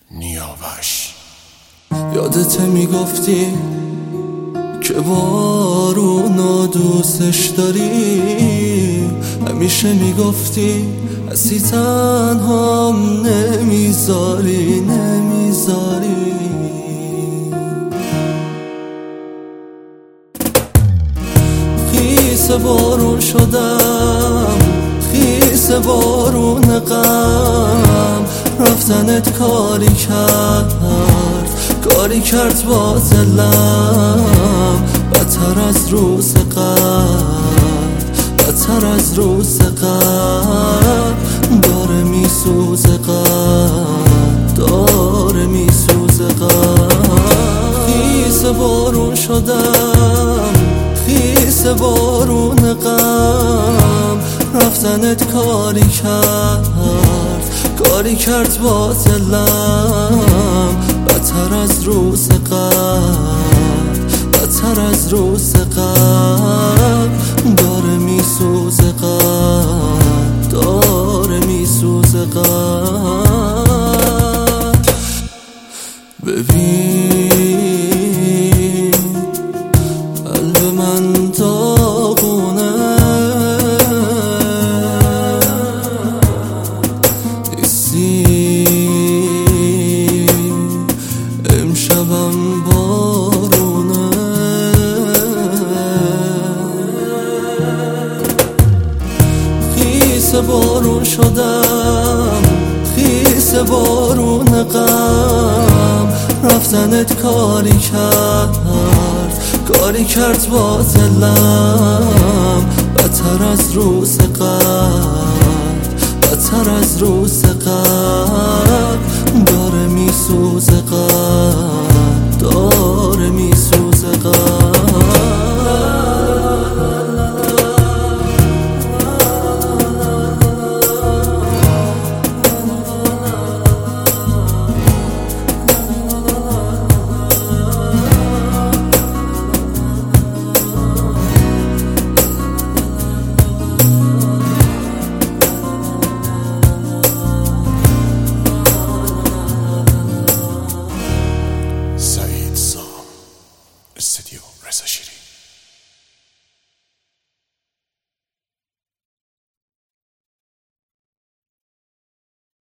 نیاوش. یادت میگفتی که بارونو دوستش داری، همیشه میگفتی هستی تنهام نمیذاری. خیس بارون شدم، خیس بارون غم، رفتنت کاری کرد با دلم، بدتر از روز قبل داره میسوزه خیس بارون شدم، خیس بارون غم، رفتنت کاری کرد با دلم، بدتر از روز قبل داره میسوزه ببین قلب من داغونه، امشبم بارونه، خیس بارون شدم، خیس بارون غم، رفتنت کاری کرد با دلم، بدتر از روز قبل داره میسوزه استودیو رضا شیرین.